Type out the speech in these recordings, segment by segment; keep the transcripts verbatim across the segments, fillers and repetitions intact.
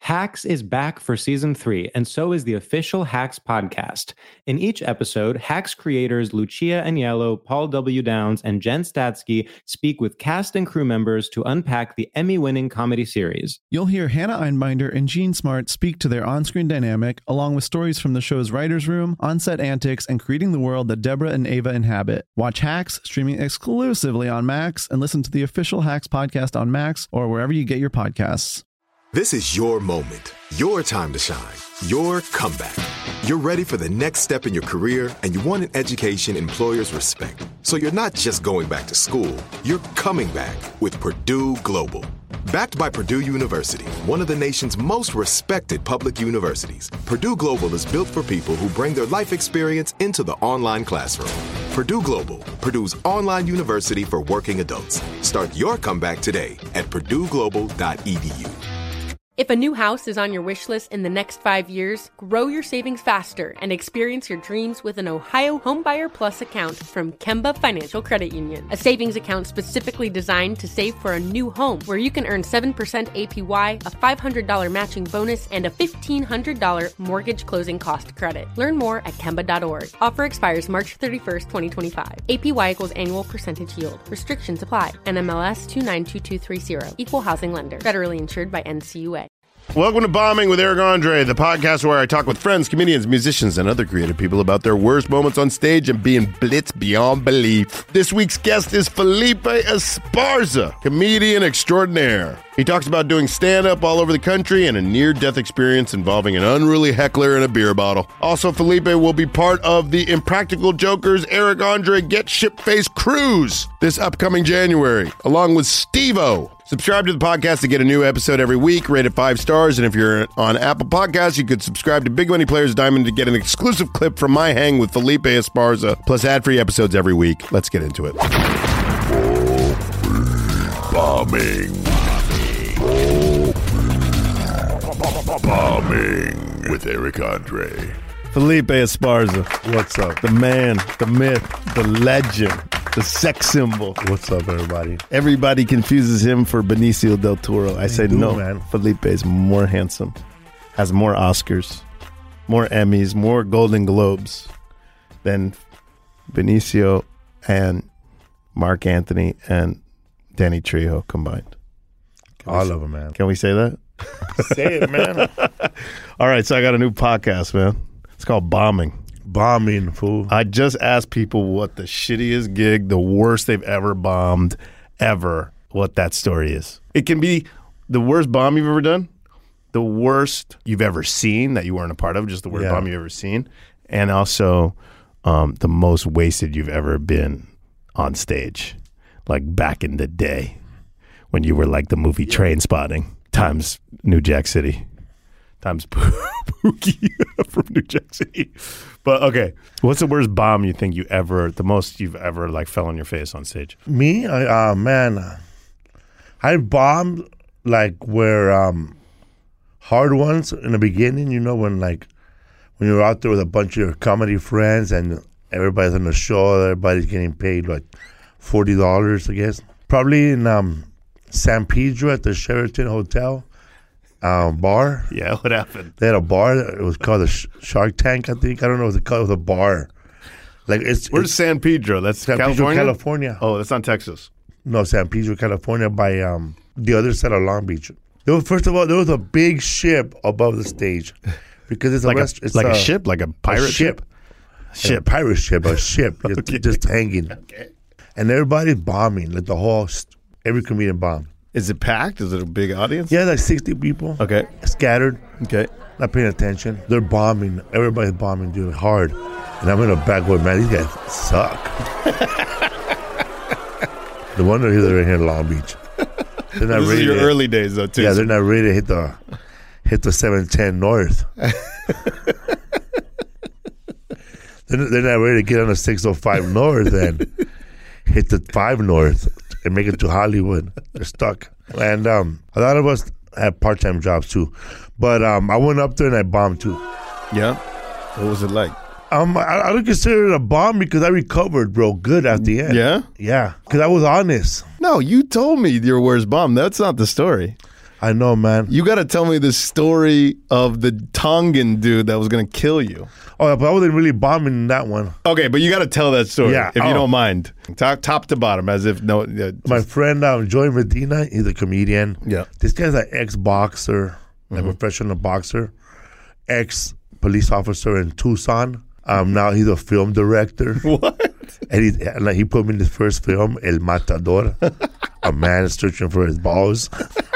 Hacks is back for season three, and so is the official Hacks podcast. In each episode, Hacks creators Lucia Aniello, Paul W. Downs, and Jen Statsky speak with cast and crew members to unpack the Emmy-winning comedy series. You'll hear Hannah Einbinder and Gene Smart speak to their on-screen dynamic, along with stories from the show's writer's room, on-set antics, and creating the world that Deborah and Ava inhabit. Watch Hacks, streaming exclusively on Max, and listen to the official Hacks podcast on Max or wherever you get your podcasts. This is your moment, your time to shine, your comeback. You're ready for the next step in your career, and you want an education employers respect. So you're not just going back to school, you're coming back with Purdue Global. Backed by Purdue University, one of the nation's most respected public universities, Purdue Global is built for people who bring their life experience into the online classroom. Purdue Global, Purdue's online university for working adults. Start your comeback today at purdue global dot e d u. If a new house is on your wish list in the next five years, grow your savings faster and experience your dreams with an Ohio Homebuyer Plus account from Kemba Financial Credit Union. A savings account specifically designed to save for a new home, where you can earn seven percent A P Y, a five hundred dollars matching bonus, and a fifteen hundred dollars mortgage closing cost credit. Learn more at Kemba dot org. Offer expires March thirty-first, twenty twenty-five. A P Y equals annual percentage yield. Restrictions apply. N M L S two nine two two three zero. Equal housing lender. Federally insured by N C U A. Welcome to Bombing with Eric Andre, the podcast where I talk with friends, comedians, musicians, and other creative people about their worst moments on stage and being blitzed beyond belief. This week's guest is Felipe Esparza, comedian extraordinaire. He talks about doing stand-up all over the country and a near-death experience involving an unruly heckler and a beer bottle. Also, Felipe will be part of the Impractical Jokers Eric Andre Get Shit-Faced Cruise this upcoming January, along with Steve-O. Subscribe to the podcast to get a new episode every week, rate it five stars, and if you're on Apple Podcasts, you could subscribe to Big Money Players Diamond to get an exclusive clip from my hang with Felipe Esparza, plus ad-free episodes every week. Let's get into it. Bombing. Bombing with Eric Andre. Felipe Esparza. What's up? The man, the myth, the legend, the sex symbol. What's up, everybody? Everybody confuses him for Benicio del Toro. I say do, no, man. Felipe is more handsome, has more Oscars, more Emmys, more Golden Globes than Benicio and Mark Anthony and Danny Trejo combined. Can All we, of them, man. Can we say that? Say it, man. All right, so I got a new podcast, man. It's called Bombing. Bombing, fool. I just asked people what the shittiest gig, the worst they've ever bombed, ever, what that story is. It can be the worst bomb you've ever done, the worst you've ever seen that you weren't a part of, just the worst Yeah. bomb you've ever seen, and also um, the most wasted you've ever been on stage, like back in the day when you were like the movie yeah. Train Spotting times New Jack City. Times Pookie from New Jack City. But okay, what's the worst bomb you think you ever, the most you've ever like fell on your face on stage? Me? I, uh, man, I bombed like where um, hard ones in the beginning, you know, when like, when you're out there with a bunch of your comedy friends and everybody's on the show, everybody's getting paid like forty dollars, I guess. Probably in um, San Pedro at the Sheraton Hotel. Um, bar. Yeah, what happened? They had a bar. It was called the Sh- Shark Tank, I think. I don't know what they called it. It was a bar. Like it's Where's it's, San Pedro? That's San California? Pedro, California. Oh, that's not Texas. No, San Pedro, California, by um the other side of Long Beach. There was, first of all, there was a big ship above the stage because it's like a, a, rest- it's like a, a ship, like a pirate a ship. ship. Ship, a pirate ship, a ship, just, Okay. just hanging. Okay. And everybody's bombing, like the whole, st- every comedian bombed. Is it packed? Is it a big audience? Yeah, like sixty people. Okay. Scattered. Okay. Not paying attention. They're bombing. Everybody's bombing, dude, hard. And I'm in the back going, man, these guys suck. No wonder they're in here in Long Beach. They're not This ready is your to, early days, though, too. Yeah, they're not ready to hit the hit the seven ten north. they're, they're not ready to get on the six oh five north and hit the five north and make it to Hollywood. They're stuck. And um, a lot of us have part-time jobs, too. But um, I went up there and I bombed, too. Yeah? What was it like? Um, I, I don't consider it a bomb because I recovered, bro, good at the end. Yeah? Yeah, because I was honest. No, you told me your worst bomb. That's not the story. I know, man. You got to tell me the story of the Tongan dude that was going to kill you. Oh, but I wasn't really bombing in that one. Okay, but you got to tell that story, Yeah. if Oh. you don't mind. Top, top to bottom, as if no. Yeah, just- My friend um, Joey Medina, he's a comedian. Yeah. This guy's an ex-boxer, a professional boxer, ex-police officer in Tucson. Um, now he's a film director. What? And he, and like, he put me in his first film, El Matador, a man searching for his balls.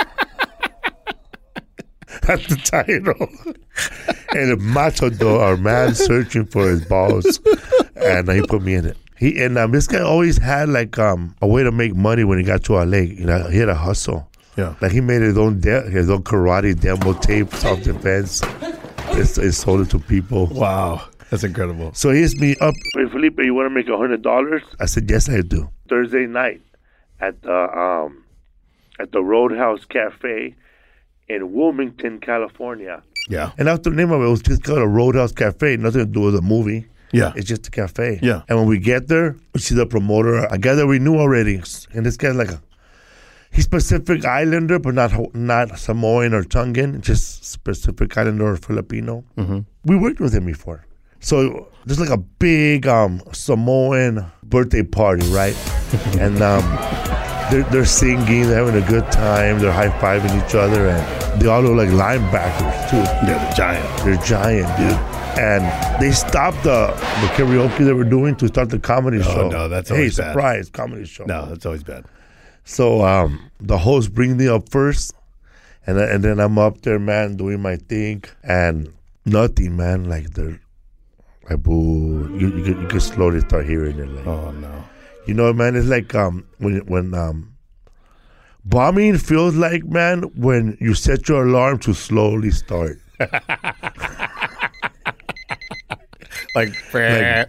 That's the title. El Matador, a man searching for his balls. And he put me in it. He and um, this guy always had like um, a way to make money when he got to L A. You know, he had a hustle. Yeah. Like he made his own de- his own karate demo tape, self defense. It's, it's sold it to people. Wow. That's incredible. So he hits me up. Hey, Felipe, you want to make a hundred dollars? I said, yes, I do. Thursday night at the um, at the Roadhouse Cafe in Wilmington, California. Yeah. And that's the name of it. It was just called a Roadhouse Cafe. Nothing to do with a movie. Yeah. It's just a cafe. Yeah. And when we get there, we see the promoter, a guy that we knew already. And this guy's like a, he's Pacific Islander, but not not Samoan or Tongan, just Pacific Islander or Filipino. Mm-hmm. We worked with him before. So there's like a big um, Samoan birthday party, right? and um, they're, they're singing, they're having a good time, they're high-fiving each other, and they all look like linebackers, too. Yeah, the giant. They're giant, dude. And they stopped the, the karaoke they were doing to start the comedy Oh, show. no, that's hey, always bad. surprise, comedy show. No, that's always bad. So um, the host brings me up first, and and then I'm up there, man, doing my thing, and nothing, man. Like they're like, boo. You you, could, you could slowly start hearing it. Like, Oh, no. you know, man, it's like um when when um bombing feels like, man, when you set your alarm to slowly start. Like, Like,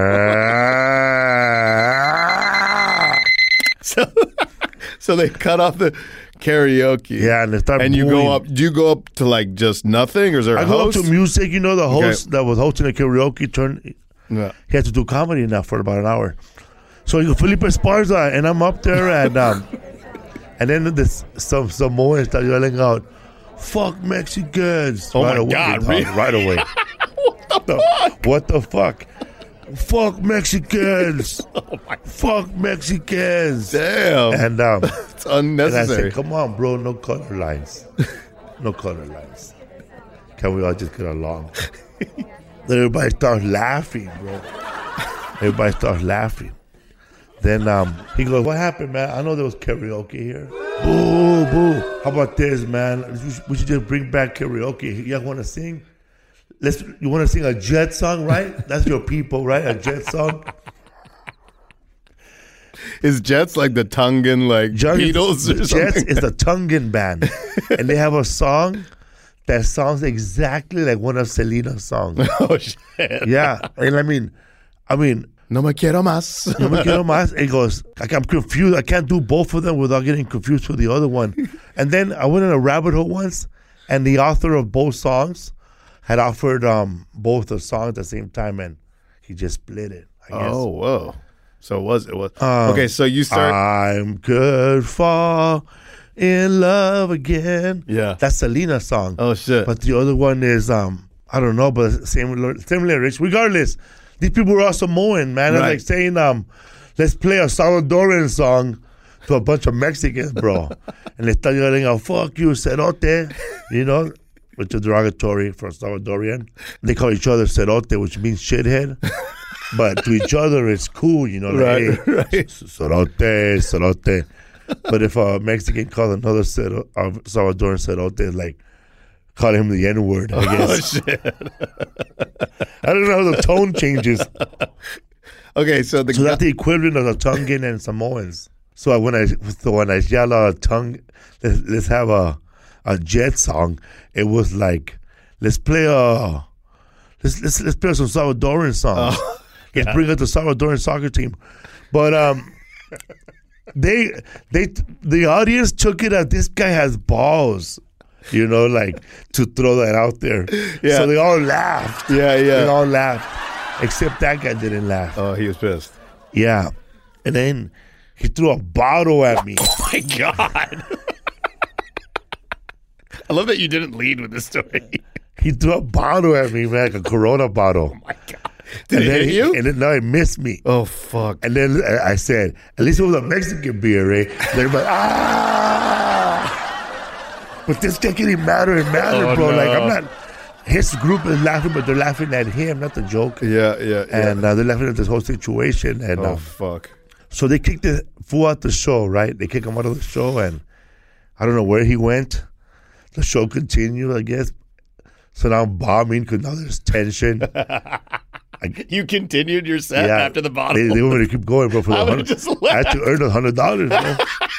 so, so they cut off the karaoke. yeah, and they start. And you booing. go up, do you go up to like just nothing, or is there a I go up host? to music. You know, the host that was hosting the karaoke turned. Yeah. He had to do comedy now for about an hour. So you Felipe Esparza, and I'm up there, and um, and then this some Samoans start yelling out, "Fuck Mexicans!" Oh right my away, God, dog, really? right away. What the fuck? What the fuck? Fuck Mexicans! Oh my Fuck Mexicans! damn. And um, It's and I unnecessary. said, "Come on, bro, no color lines, no color lines. Can we all just get along?" Then everybody starts laughing, bro. Everybody starts laughing. Then um, he goes, "What happened, man? I know there was karaoke here." Boo, boo. How about this, man? We should, we should just bring back karaoke. You guys want to sing? Let's. You want to sing a Jet song, right? That's your people, right? A Jet song. Is Jets like the Tongan, like Jets- Beatles or Jets something? is a Tongan band, and they have a song that sounds exactly like one of Selena's songs. Oh, shit. Yeah, and I mean, I mean. No me quiero más. No me quiero más. It goes, like, I'm confused. I can't do both of them without getting confused with the other one. And then I went in a rabbit hole once, and the author of both songs had offered um, both the songs at the same time, and he just split it, I guess. Oh, whoa. So it was, it was. Um, okay, so you start. I'm good for in love again. Yeah. That's Selena's song. Oh, shit. But the other one is, um, I don't know, but same, same lyrics. Regardless, these people were all Samoan, man. It's Right. like saying, um, let's play a Salvadorian song to a bunch of Mexicans, bro. And they start yelling out, fuck you, cerote, you know, which is derogatory for Salvadorian. They call each other cerote, which means shithead. But to each other, it's cool, you know, like, Right, hey, right. cerote, cerote. But if a Mexican calls another cero, uh, Salvadoran cerote, it's like, call him the N-word, I guess. Oh, shit. I don't know how the tone changes. Okay, so the So that's the equivalent of the Tongan and Samoans. So when I so when I yell out a tongue, let's, let's have a a Jet song. It was like, let's play a let's let's let's play some Salvadoran songs. Oh, let's yeah. bring out the Salvadoran soccer team. But um, they they the audience took it as this guy has balls. You know, like, to throw that out there. Yeah. So they all laughed. Yeah, yeah. They all laughed. Except that guy didn't laugh. Oh, he was pissed. Yeah. And then he threw a bottle at me. My God. I love that you didn't lead with this story. He threw a bottle at me, man, like a Corona bottle. Oh, my God. Did and it then hit he, you? And then, no, it missed me. Oh, fuck. And then I I said, at least it was a Mexican beer, eh? And everybody, ah! But this kept getting madder and madder, Oh, bro. no. Like, I'm not, his group is laughing, but they're laughing at him, not the joke. Yeah, yeah, yeah. And uh, they're laughing at this whole situation. And oh, uh, fuck. so they kicked the fool out the show, right? They kicked him out of the show, and I don't know where he went. The show continued, I guess. So now I'm bombing because now there's tension. I, You continued your set yeah, after the bottle? They, they want me to keep going, bro. For I the would've hundred, just left. I had to earn a hundred dollars, bro.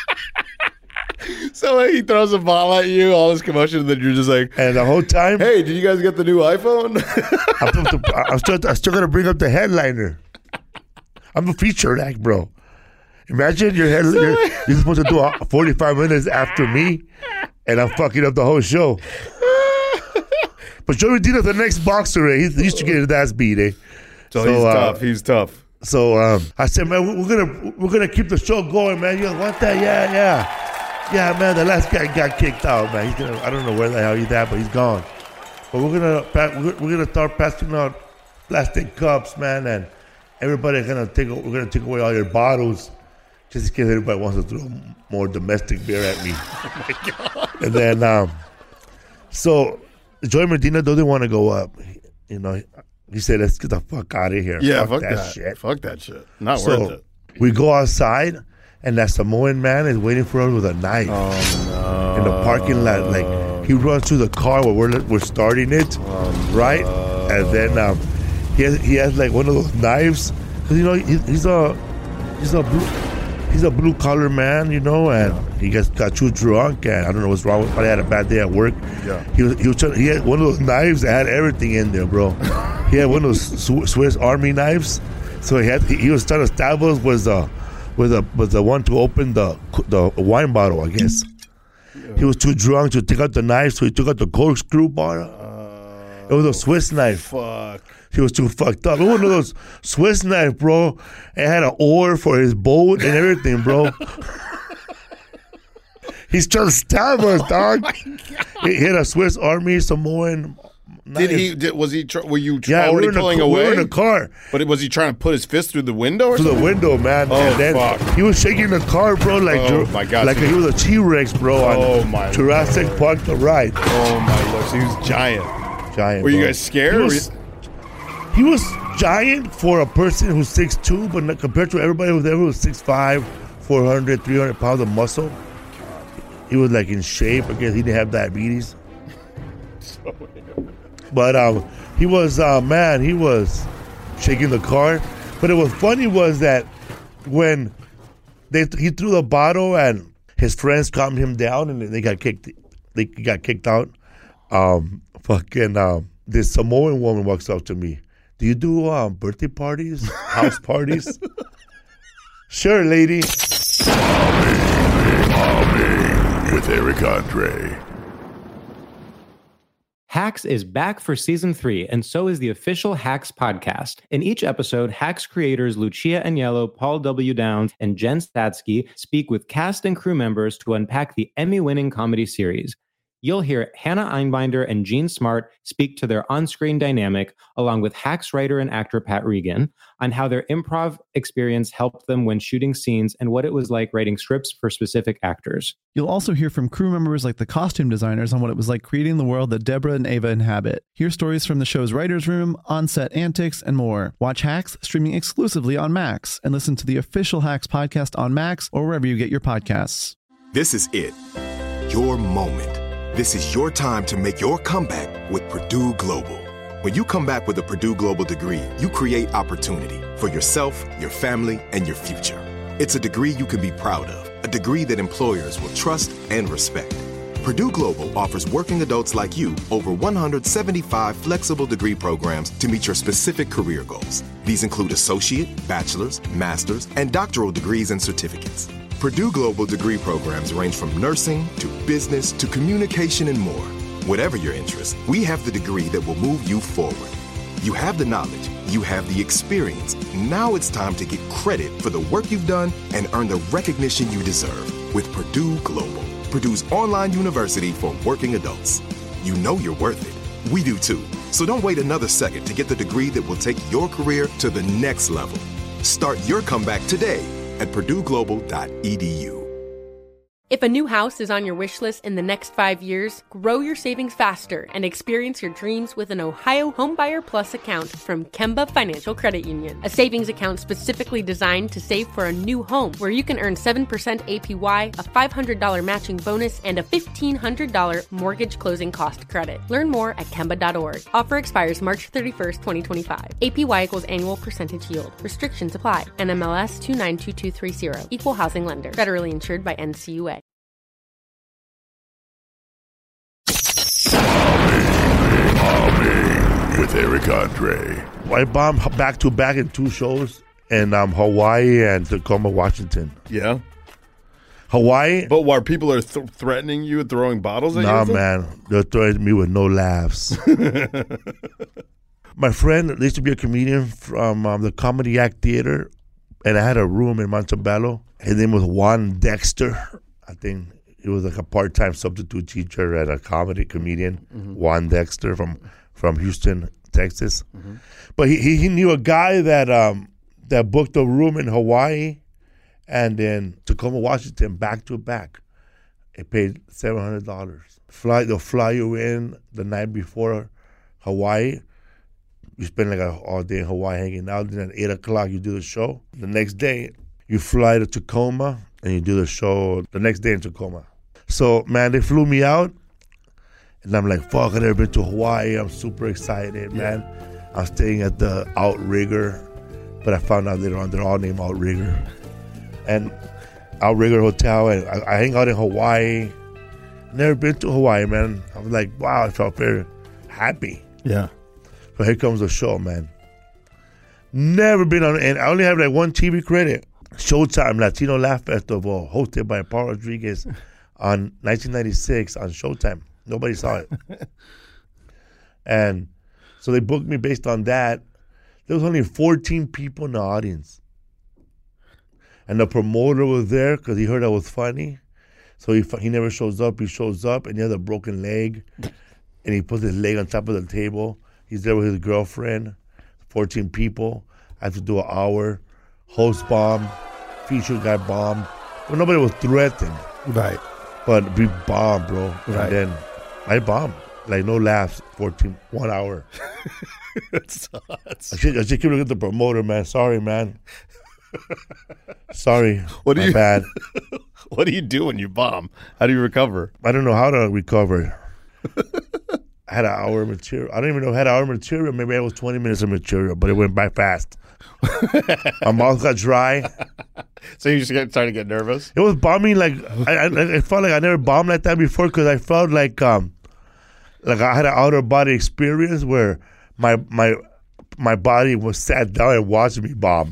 So he throws a ball at you, all this commotion, and then you're just like, And the whole time, hey, did you guys get the new iPhone? I'm, still, I'm still, I'm still gonna bring up the headliner. I'm a feature act, bro. Imagine your head, you're, you're supposed to do a forty-five minutes after me, and I'm fucking up the whole show. But Joey Medina's the next boxer. Eh? He used to get his ass beat. Eh? So, he's uh, tough. He's tough. So um, I said, man, we're gonna we're gonna keep the show going, man. You guys want that? Yeah, yeah, yeah, man. The last guy got kicked out, man. He's gonna, I don't know where the hell he's at, but he's gone. But we're gonna pa- we're we're gonna start passing out plastic cups, man, and everybody's gonna take we're gonna take away all your bottles, just in case everybody wants to throw more domestic beer at me. Oh my God. And then um, so Joey Medina doesn't want to go up. You know, he said, "Let's get the fuck out of here." Yeah, fuck, fuck that, that. shit. Fuck that shit. Not So worth it. we go outside, and that Samoan man is waiting for us with a knife Oh, no. in the parking lot. Like he runs to the car where we're we're starting it, Oh, right? And then um, he has he has like one of those knives because you know he, he's a he's a blue he's a blue collar man, you know, and he gets got too drunk, and I don't know what's wrong with him. Probably had a bad day at work. Yeah. He was he was trying, he had one of those knives that had everything in there, bro. He had one of those Sw- Swiss Army knives, so he had he, he was trying to stab us with the with the with the one to open the the wine bottle, I guess. He was too drunk to take out the knife, so he took out the corkscrew bottle. It was a Swiss knife. Fuck. He was too fucked up. It was one of those Swiss knife, bro. It had an oar for his boat and everything, bro. He's trying to stab us, dog. He hit a Swiss Army Samoan knife. Did he? Did, was he? Tr- were you tr- Yeah, we already were, in a, pulling we away? were in a car But was he trying to put his fist through the window or through the something? window, man. Oh, and then fuck. he was shaking the car, bro, like Oh, Jur- my God. like he was a T-Rex, bro, on Oh, my Jurassic Lord. Park the ride. Oh my lord! So he was giant. Giant. Were you bro. guys scared? He Were was, he was giant for a person who's six two, but not compared to everybody who's ever was six five, four hundred, three hundred pounds of muscle. He was like in shape. I guess he didn't have diabetes. But um, he was, uh, man, he was shaking the car. But it was funny was that when they he threw the bottle and his friends calmed him down and they got kicked, they got kicked out. Um, fucking um, this Samoan woman walks up to me. Do you do um, birthday parties, house parties? Sure, lady. With Eric Andre. Hacks is back for season three, and so is the official Hacks podcast. In each episode, Hacks creators Lucia Agnello, Paul W. Downs, and Jen Statsky speak with cast and crew members to unpack the Emmy-winning comedy series. You'll hear Hannah Einbinder and Jean Smart speak to their on-screen dynamic, along with Hacks writer and actor Pat Regan, on how their improv experience helped them when shooting scenes and what it was like writing scripts for specific actors. You'll also hear from crew members like the costume designers on what it was like creating the world that Deborah and Ava inhabit. Hear stories from the show's writer's room, on-set antics, and more. Watch Hacks streaming exclusively on Max, and listen to the official Hacks podcast on Max or wherever you get your podcasts. This is it. Your moment. This is your time to make your comeback with Purdue Global. When you come back with a Purdue Global degree, you create opportunity for yourself, your family, and your future. It's a degree you can be proud of, a degree that employers will trust and respect. Purdue Global offers working adults like you over one hundred seventy-five flexible degree programs to meet your specific career goals. These include associate, bachelor's, master's, and doctoral degrees and certificates. Purdue Global degree programs range from nursing to business to communication and more. Whatever your interest, we have the degree that will move you forward. You have the knowledge, you have the experience. Now it's time to get credit for the work you've done and earn the recognition you deserve with Purdue Global. Purdue's online university for working adults. You know you're worth it. We do too. So don't wait another second to get the degree that will take your career to the next level. Start your comeback today at purdue global dot e d u. If a new house is on your wish list in the next five years, grow your savings faster and experience your dreams with an Ohio Homebuyer Plus account from Kemba Financial Credit Union. A savings account specifically designed to save for a new home where you can earn seven percent A P Y, a five hundred dollars matching bonus, and a fifteen hundred dollars mortgage closing cost credit. Learn more at kemba dot org. Offer expires March thirty-first, twenty twenty-five. A P Y equals annual percentage yield. Restrictions apply. N M L S two nine two two three zero. Equal housing lender. Federally insured by N C U A. With Eric Andre. I bombed back to back in two shows in um, Hawaii and Tacoma, Washington. Yeah. Hawaii. But while people are th- threatening you and throwing bottles at nah, you? Nah, man. They're threatening me with no laughs. My friend used to be a comedian from um, the Comedy Act Theater, and I had a room in Montebello. His name was Juan Dexter. I think he was like a part-time substitute teacher and a comedy comedian. Mm-hmm. Juan Dexter from... from Houston, Texas. Mm-hmm. But he, he he knew a guy that um that booked a room in Hawaii and in Tacoma, Washington, back to back. He paid seven hundred dollars. Fly they'll fly you in the night before Hawaii. You spend like a, all day in Hawaii hanging out. Then at eight o'clock you do the show. The next day you fly to Tacoma and you do the show the next day in Tacoma. So man, they flew me out. And I'm like, fuck, I've never been to Hawaii. I'm super excited, man. I'm staying at the Outrigger. But I found out later on they're all named Outrigger. And Outrigger Hotel. And I, I hang out in Hawaii. Never been to Hawaii, man. I was like, wow, I felt very happy. Yeah. So here comes the show, man. Never been on, and I only have like one T V credit. Showtime Latino Laugh Festival, hosted by Paul Rodriguez on nineteen ninety-six on Showtime. Nobody saw it. And so they booked me based on that. There was only fourteen people in the audience. And the promoter was there because he heard I was funny. So he he never shows up. He shows up and he has a broken leg. And he puts his leg on top of the table. He's there with his girlfriend. fourteen people. I had to do an hour. Host bomb. Feature guy bomb. Well, nobody was threatened. Right. But we bombed, bro. Right. And then I bombed. Like, no laughs. fourteen, one hour. That's I just, I just keep looking at the promoter, man. Sorry, man. Sorry. What do My you, bad. What do you do when you bomb? How do you recover? I don't know how to recover. I had an hour of material. I don't even know if I had an hour of material. Maybe I was twenty minutes of material, but it went by fast. My mouth got dry. So you just get, started to get nervous? It was bombing like, I, I, I felt like I never bombed like that before because I felt like um, like I had an outer body experience where my my my body was sat down and watched me bomb.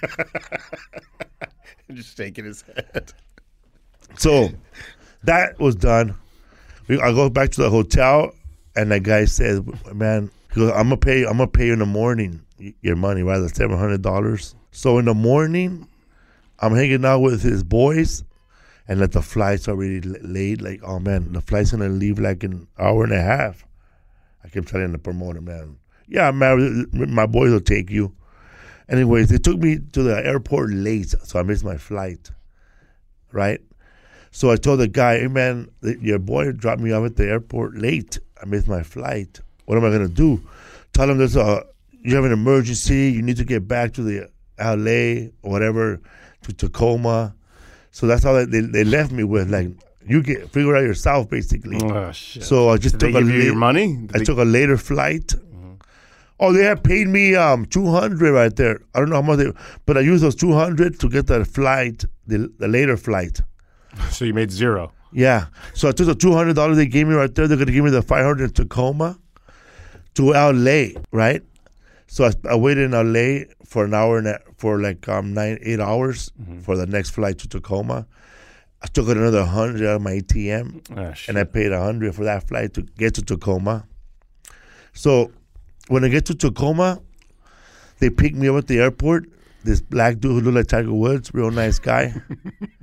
Just shaking his head. So that was done. We, I go back to the hotel, and the guy says, "Man, he goes, I'm gonna pay. I'm gonna pay you in the morning your money, right? That's seven hundred dollars." So in the morning, I'm hanging out with his boys, and like the flight's already late. Like, oh man, the flight's gonna leave like an hour and a half. I kept telling the promoter, man, yeah, man, my boys will take you. Anyways, they took me to the airport late, so I missed my flight, right? So I told the guy, hey, man, your boy dropped me off at the airport late. I missed my flight. What am I going to do? Tell him there's a, you have an emergency. You need to get back to the L A or whatever, to Tacoma. So that's how they, they left me with, like, you get figure out yourself, basically. Oh, shit. So I just Did took they a give you late, your money? Did I they... took a later flight. Mm-hmm. Oh, they had paid me um two hundred right there. I don't know how much they, but I used those two hundred to get the flight, the, the later flight. So you made zero. Yeah. So I took the two hundred dollars they gave me right there. They're going to give me the five hundred in Tacoma to L A, right? So I, I waited in L A for an hour and a, for like um nine, eight hours mm-hmm. for the next flight to Tacoma. I took another one hundred out of my A T M, oh, and I paid one hundred for that flight to get to Tacoma. So when I get to Tacoma, they pick me up at the airport. This black dude who looked like Tiger Woods, real nice guy.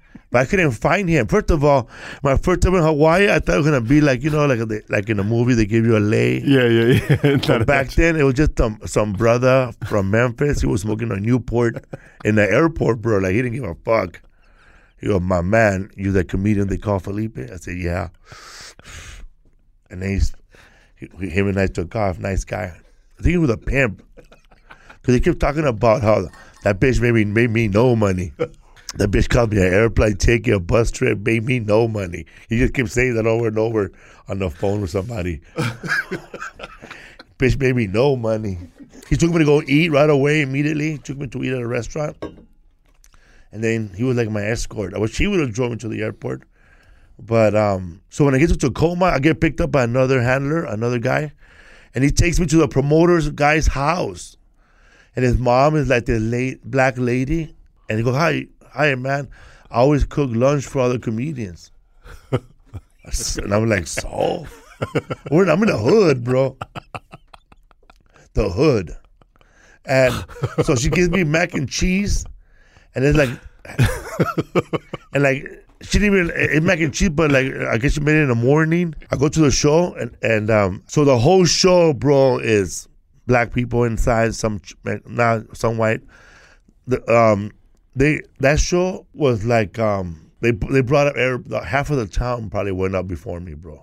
But I couldn't find him. First of all, my first time in Hawaii, I thought it was going to be like, you know, like a, like in a movie, they give you a lei. Yeah, yeah, yeah. But back then, it was just um, some brother from Memphis. He was smoking a Newport in the airport, bro. Like, he didn't give a fuck. He goes, my man, you that comedian they call Felipe? I said, yeah. And then he's, he, him and I took off. Nice guy. I think he was a pimp. Because he kept talking about how that bitch made me, made me no money. That bitch called me an airplane ticket, a bus trip, made me no money. He just kept saying that over and over on the phone with somebody. Bitch made me no money. He took me to go eat right away, immediately. He took me to eat at a restaurant. And then he was like my escort. I wish he would have drove me to the airport. But, um, so when I get to Tacoma, I get picked up by another handler, another guy. And he takes me to the promoter's guy's house. And his mom is like this late black lady. And he goes, hi, hi, man. I always cook lunch for other comedians. And I'm like, so? We're, I'm in the hood, bro. The hood. And so she gives me mac and cheese. And it's like, and like, she didn't even, it's mac and cheese, but like, I guess she made it in the morning. I go to the show, and, and um, so the whole show, bro, is black people inside, some, not some white. The, um, they that show was like, um, they they brought up, air, half of the town probably went up before me, bro.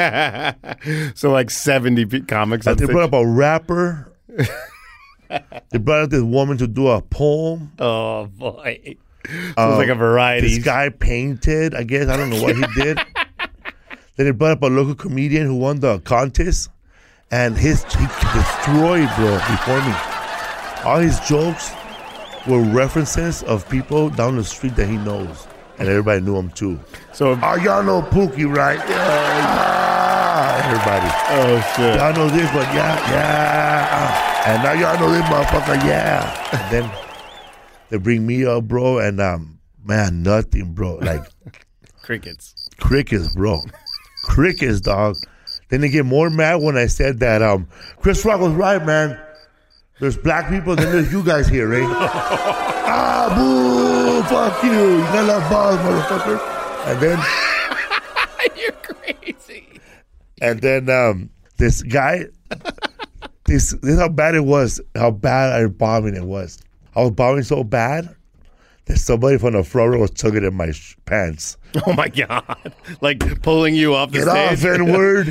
So like seventy comics. Like they brought up a rapper. They brought up this woman to do a poem. Oh, boy. Sounds um, like a variety. This guy painted, I guess. I don't know what he did. Then they brought up a local comedian who won the contest. And his he destroyed, bro, before me. All his jokes were references of people down the street that he knows. And everybody knew him, too. So, oh, y'all know Pookie, right? Yeah. Ah, everybody. Oh, shit. Y'all know this one, yeah, yeah. And now y'all know this motherfucker, yeah. And then they bring me up, bro, and um, man, nothing, bro. Like crickets, crickets, bro, crickets, dog. Then they get more mad when I said that um, Chris Rock was right, man. There's black people, then there's you guys here, right? Ah, boo, fuck you. You got that balls, motherfucker. And then you're crazy. And then um, this guy. This, this is how bad it was, how bad our bombing it was. I was bombing so bad that somebody from the front row was tugging in my sh- pants. Oh, my God. Like pulling you off the Get stage? Get off, N-word.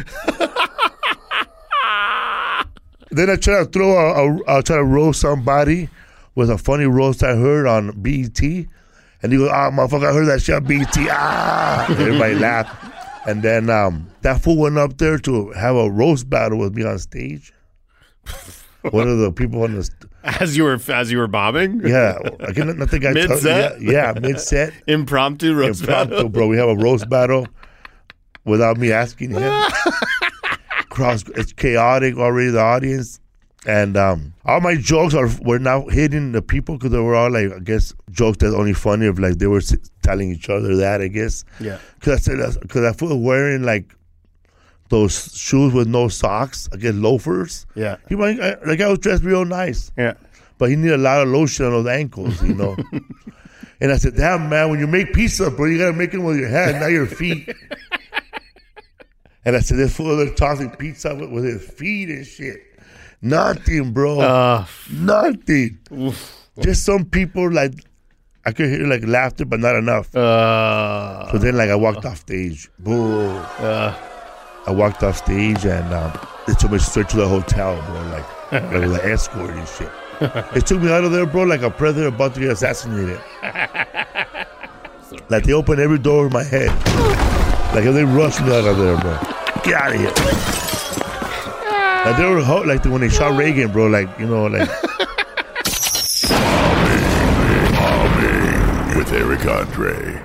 Then I try to throw a, a, I try to roast somebody with a funny roast I heard on B E T. And he goes, ah, motherfucker, I heard that shit on B E T. Ah! And everybody laughed. And then um, that fool went up there to have a roast battle with me on stage. One of the people on the st- as you were as you were bombing, yeah, I can nothing. I mid set, yeah, yeah mid set, impromptu roast impromptu, battle. Bro. We have a roast battle without me asking him. Cross, it's chaotic already. The audience, and um, all my jokes are were now hitting the people because they were all like, I guess, jokes that's only funny if like they were telling each other that. I guess, yeah, because I said because I was wearing like those shoes with no socks, I guess loafers. Yeah. He might, the guy was dressed real nice. Yeah. But he needed a lot of lotion on those ankles, you know. And I said, damn, man, when you make pizza, bro, you got to make it with your hands, not your feet. And I said, this fool, they're tossing pizza with, with his feet and shit. Nothing, bro. Uh, Nothing. Oof. Just some people, like, I could hear, like, laughter, but not enough. Uh, so then, like, I walked off stage. Boom. Uh, I walked off stage and um, they took me straight to the hotel, bro, like, like with an escort and shit. They took me out of there, bro, like a president about to get assassinated. Like they opened every door in my head. Like if they rushed me out of there, bro. Get out of here. Like they were ho- like when they shot Reagan, bro, like, you know, like. With Eric Andre.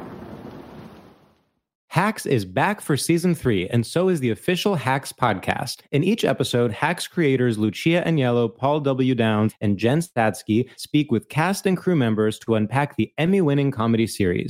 Hacks is back for season three, and so is the official Hacks podcast. In each episode, Hacks creators Lucia Aniello, Paul W. Downs, and Jen Statsky speak with cast and crew members to unpack the Emmy-winning comedy series.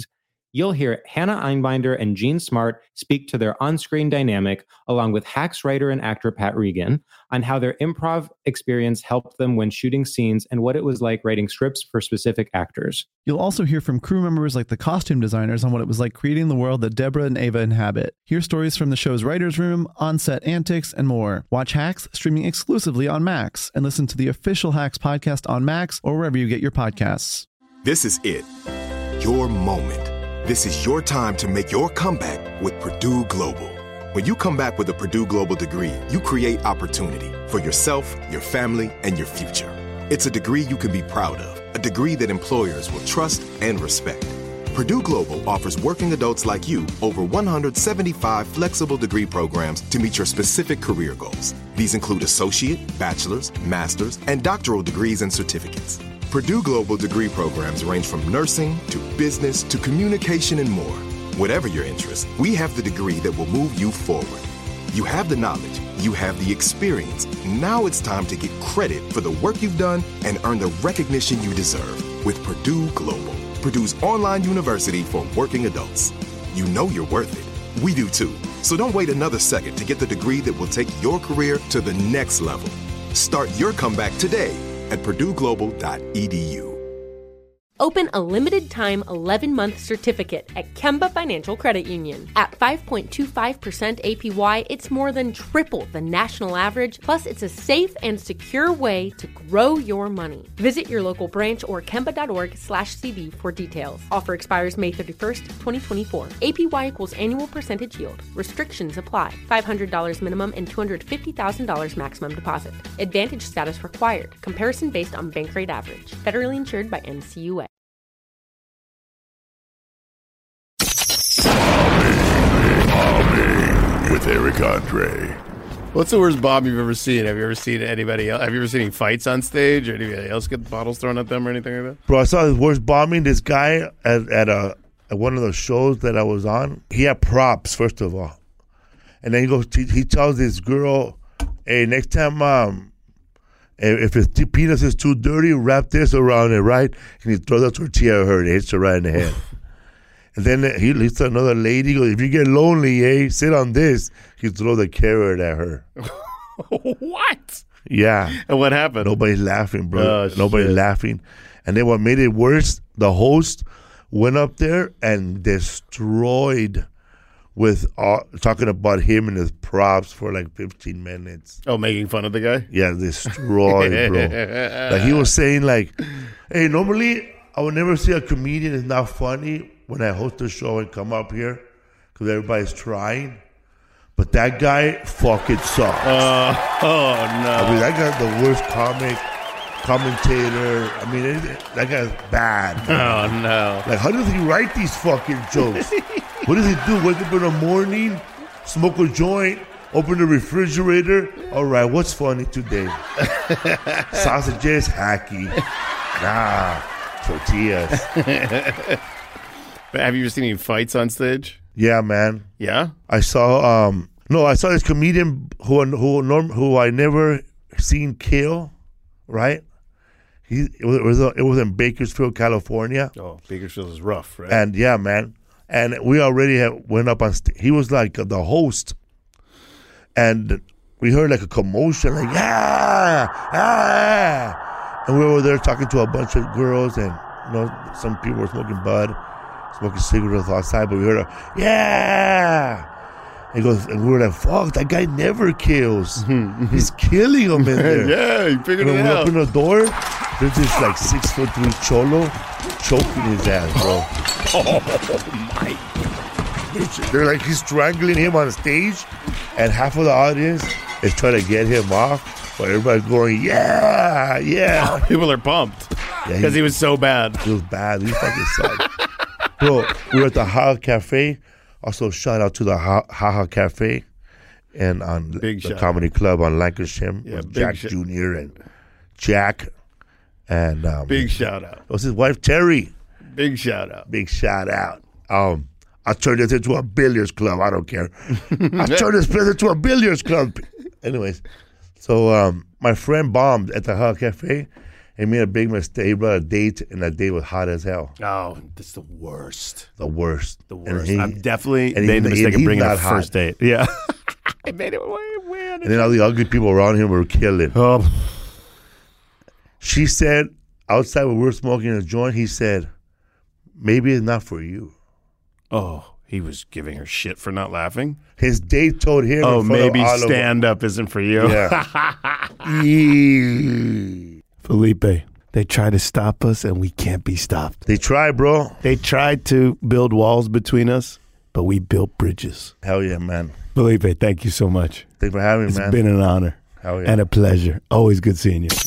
You'll hear Hannah Einbinder and Gene Smart speak to their on-screen dynamic, along with Hacks writer and actor Pat Regan, on how their improv experience helped them when shooting scenes and what it was like writing scripts for specific actors. You'll also hear from crew members like the costume designers on what it was like creating the world that Deborah and Ava inhabit. Hear stories from the show's writer's room, on-set antics, and more. Watch Hacks streaming exclusively on Max, and listen to the official Hacks podcast on Max or wherever you get your podcasts. This is it. Your moment. This is your time to make your comeback with Purdue Global. When you come back with a Purdue Global degree, you create opportunity for yourself, your family, and your future. It's a degree you can be proud of, a degree that employers will trust and respect. Purdue Global offers working adults like you over one hundred seventy-five flexible degree programs to meet your specific career goals. These include associate, bachelor's, master's, and doctoral degrees and certificates. Purdue Global degree programs range from nursing to business to communication and more. Whatever your interest, we have the degree that will move you forward. You have the knowledge, you have the experience. Now it's time to get credit for the work you've done and earn the recognition you deserve with Purdue Global, Purdue's online university for working adults. You know you're worth it. We do too. So don't wait another second to get the degree that will take your career to the next level. Start your comeback today at purdue global dot e d u. Open a limited-time eleven-month certificate at Kemba Financial Credit Union. At five point two five percent A P Y, it's more than triple the national average, plus it's a safe and secure way to grow your money. Visit your local branch or kemba.org slash CD for details. Offer expires May thirty-first, twenty twenty-four. A P Y equals annual percentage yield. Restrictions apply. five hundred dollars minimum and two hundred fifty thousand dollars maximum deposit. Advantage status required. Comparison based on bank rate average. Federally insured by N C U A. With Eric Andre. What's the worst bomb you've ever seen? Have you ever seen anybody else? Have you ever seen any fights on stage or anybody else get bottles thrown at them or anything like that? Bro, I saw the worst bombing. This guy at, at, a, at one of the shows that I was on, he had props, first of all. And then he goes, he, he tells this girl, hey, next time, um, if his t- penis is too dirty, wrap this around it, right? And he throws a tortilla at her and hits her right in the head. And then he leads to another lady, goes, if you get lonely, eh, sit on this. He throws the carrot at her. What? Yeah. And what happened? Nobody's laughing, bro. Oh, Nobody's shit. laughing. And then what made it worse, the host went up there and destroyed with all, talking about him and his props for like fifteen minutes. Oh, making fun of the guy? Yeah, destroyed, bro. Like he was saying like, hey, normally I would never see a comedian is not funny when I host a show and come up here because everybody's trying. But that guy fucking sucks. Uh, oh, no. I mean, that guy's the worst comic, commentator. I mean, it, that guy's bad. Oh, no. Like, how does he write these fucking jokes? What does he do? Wake up in the morning, smoke a joint, open the refrigerator. All right, what's funny today? Sausages, hacky. Nah, tortillas. Have you ever seen any fights on stage? Yeah, man. Yeah? I saw, um, no, I saw this comedian who who norm, who I never seen kill, right? He it was it was, it was in Bakersfield, California. Oh, Bakersfield is rough, right? And yeah, man. And we already had, went up on stage. He was like the host. And we heard like a commotion, like, yeah, ah. And we were there talking to a bunch of girls, and you know, some people were smoking bud, smoking cigarettes outside, but we heard a, yeah. He goes, and we were like, fuck, that guy never kills. He's killing them in there. Yeah, he figured And it when we out. open the door, there's this like six foot three cholo choking his ass, bro. Oh, my. They're like, he's strangling him on stage, and half of the audience is trying to get him off, but everybody's going, yeah, yeah. People are pumped Yeah, because he was so bad. It was bad. He fucking sucked. Bro, we were at the Haha Cafe. Also, shout out to the Ha- Haha Cafe and on Big the shout Comedy out. Club on Lancashire Yeah, with big Jack sh- Junior and Jack. And um, Big shout out. it was his wife, Terry. Big shout out. Big shout out. Um, I turned this into a billiards club. I don't care. I turned this place into a billiards club. Anyways, so um, my friend bombed at the Haha Cafe, He made a big mistake. He brought a date, and that date was hot as hell. Oh, that's the worst. The worst. The And worst. he- I've definitely and made he- the mistake and of he's bringing a not hot. first date. Yeah. I made it way, way And then all the ugly people around him were killing. Oh. She said, outside when we were smoking a joint, he said, maybe it's not for you. Oh, he was giving her shit for not laughing? His date told him. Oh, in front of maybe all of- stand-up isn't for you. Yeah. Eee. Felipe, they try to stop us, and we can't be stopped. They tried, bro. They tried to build walls between us, but we built bridges. Hell yeah, man. Felipe, thank you so much. Thanks for having me, It's man. been an honor Hell yeah. and a pleasure. Always good seeing you.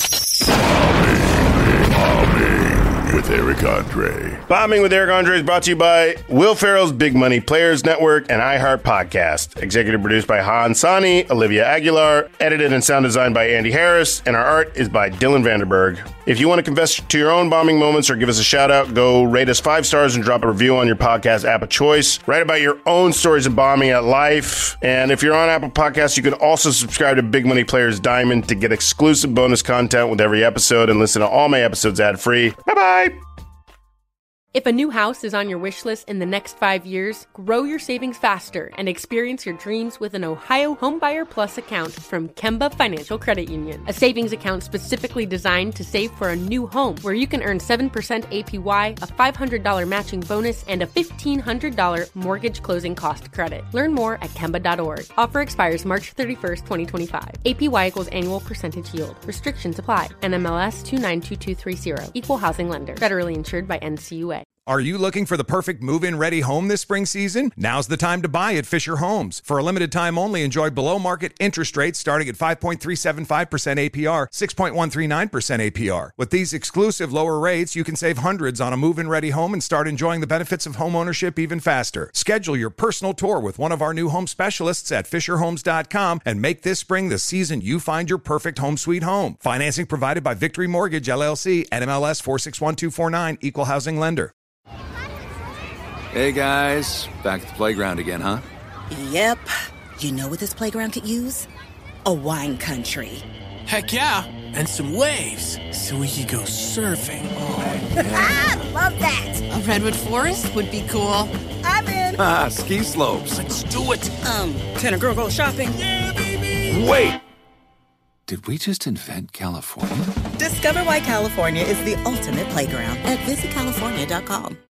With Eric Andre. Bombing with Eric Andre is brought to you by Will Ferrell's Big Money Players Network and iHeart Podcast. Executive produced by Han Sani, Olivia Aguilar, edited and sound designed by Andy Harris, and our art is by Dylan Vanderberg. If you want to confess to your own bombing moments or give us a shout out, go rate us five stars and drop a review on your podcast app of choice. Write about your own stories of bombing at life. And if you're on Apple Podcasts, you can also subscribe to Big Money Players Diamond to get exclusive bonus content with every episode and listen to all my episodes ad-free. Bye-bye. If a new house is on your wish list in the next five years, grow your savings faster and experience your dreams with an Ohio Homebuyer Plus account from Kemba Financial Credit Union. A savings account specifically designed to save for a new home, where you can earn seven percent A P Y, a five hundred dollars matching bonus, and a fifteen hundred dollars mortgage closing cost credit. Learn more at Kemba dot org. Offer expires March thirty-first, twenty twenty-five. A P Y equals annual percentage yield. Restrictions apply. N M L S two nine two two three zero. Equal housing lender. Federally insured by N C U A. Are you looking for the perfect move-in ready home this spring season? Now's the time to buy at Fisher Homes. For a limited time only, enjoy below-market interest rates starting at five point three seven five percent A P R, six point one three nine percent A P R. With these exclusive lower rates, you can save hundreds on a move-in ready home and start enjoying the benefits of home ownership even faster. Schedule your personal tour with one of our new home specialists at fisher homes dot com and make this spring the season you find your perfect home sweet home. Financing provided by Victory Mortgage, L L C, N M L S four six one two four nine, Equal Housing Lender. Hey guys, back at the playground again, huh? Yep. You know what this playground could use? A wine country. Heck yeah, and some waves, so we could go surfing. Oh, yeah. Love that. A redwood forest would be cool. I'm in. Ah, ski slopes. Let's do it. Um, can a girl go shopping? Yeah, baby. Wait. Did we just invent California? Discover why California is the ultimate playground at visit california dot com.